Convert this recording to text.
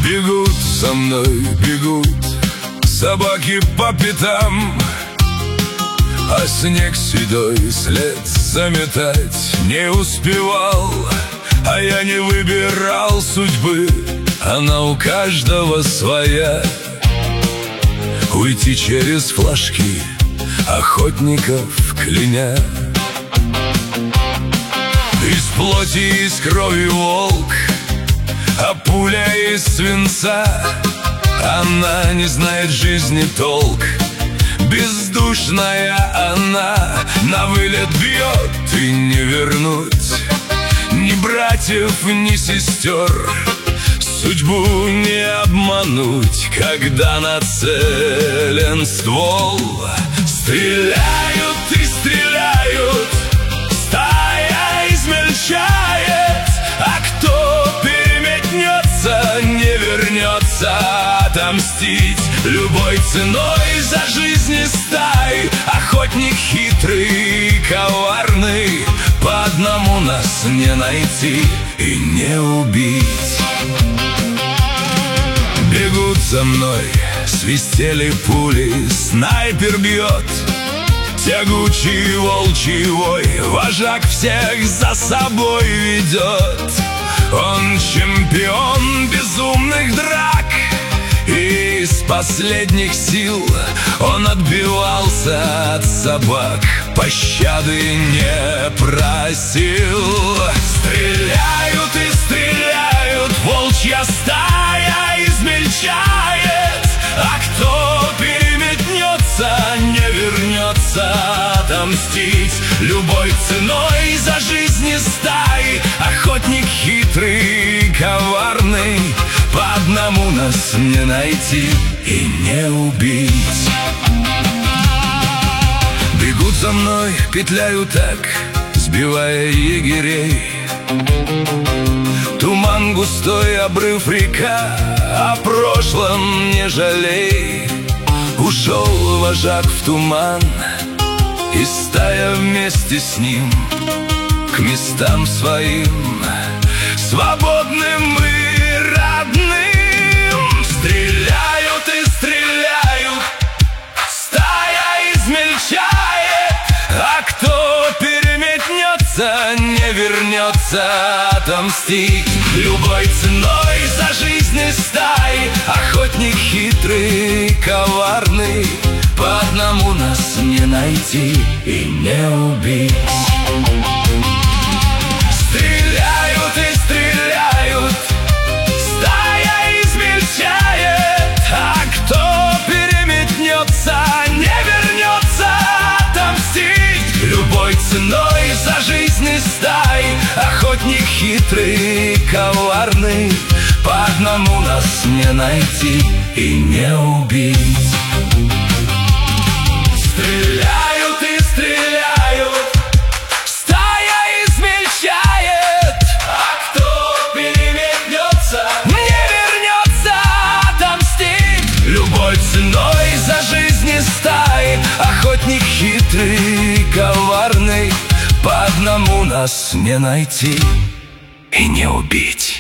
Бегут за мной, бегут собаки по пятам, а снег седой след заметать не успевал. А я не выбирал судьбы, она у каждого своя. Уйти через флажки охотников кляня. Из плоти, из крови волк, а пуля из свинца. Она не знает жизни толк, бездушная она. На вылет бьет и не вернуть ни братьев, ни сестер. Судьбу не обмануть, когда нацелен ствол. Стреляют и стреляют, стая измельчает, а кто переметнется, не вернется отомстить любой ценой за жизни стай. Охотник хитрый и коварный, по одному нас не найти и не убить. Бегут за мной, свистели пули, снайпер бьет. Тягучий волчий вой, вожак всех за собой ведет. Он чемпион безумных драк, и из последних сил он отбивался от собак, пощады не просил. Стреляют и стреляют, волчья стая измельчает, а кто переметнется, не вернется отомстить любой ценой за жизни стаи. Охотник хитрый и коварный, по одному нас не найти и не убить. Бегут за мной, петляю так, сбивая егерей. Туман густой, обрыв река, о прошлом не жалей. Ушел вожак в туман, и стая вместе с ним к местам своим, свободным и родным. Стреляют и стреляют, стая измельчает, а кто переметнется, не вернется отомстить любой ценой за жизни стаи. Охотник хитрый и коварный, по одному нас не найти и не убить. Стреляют и стреляют, стая измельчает, а кто переметнется, не вернется отомстить любой ценой за жизни стаи. Охотник хитрый и коварный, по одному нас не найти и не убить. Стреляют и стреляют, стая измельчает, а кто переметнется, не вернется отомстить любой ценой за жизни стаи. Охотник хитрый и коварный, по одному нас не найти и не убить.